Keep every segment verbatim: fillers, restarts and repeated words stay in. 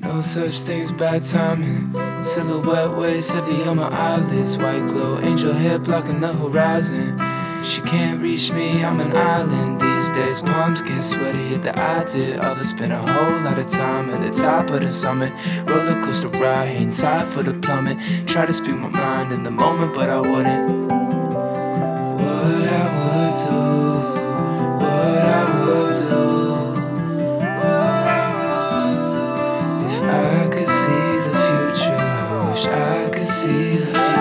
No such thing as bad timing. Silhouette weighs heavy on my eyelids. White glow, angel hair blocking the horizon. She can't reach me, I'm an island these days. Palms get sweaty at the idea of it. Spend a whole lot of time at the top of the summit. Roller coaster ride, ain't time for the plummet. Try to speak my mind in the moment, but I wouldn't. What I would do, what I would do, what I would do. If I could see the future, I wish I could see the future.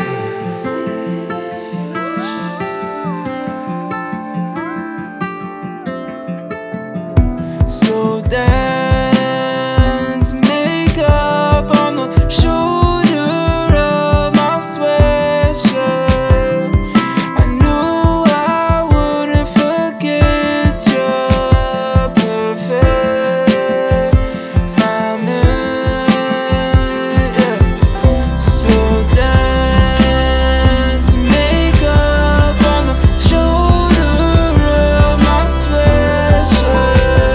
So dance, makeup on the shoulder of my sweatshirt. I knew I wouldn't forget your perfect timing, yeah. So dance, makeup on the shoulder of my sweatshirt.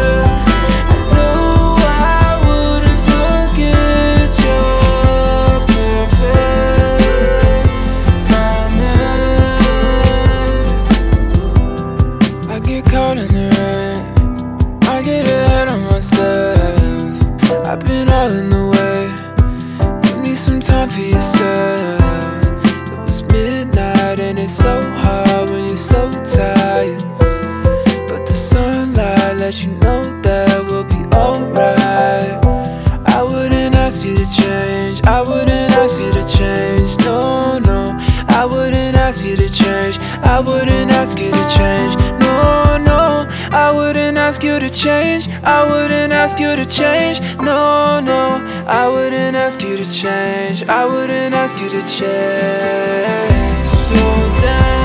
Caught in the rain, I get ahead of myself. I've been all in the way. Give me some time for yourself. It was midnight and it's so hard when you're so tired, but the sunlight lets you know that we'll be alright. I wouldn't ask you to change, I wouldn't ask you to change. No, no, I wouldn't ask you to change, I wouldn't ask you to change. No, no, I wouldn't ask you to change, I wouldn't ask you to change. No, no, I wouldn't ask you to change, I wouldn't ask you to change. Slow down.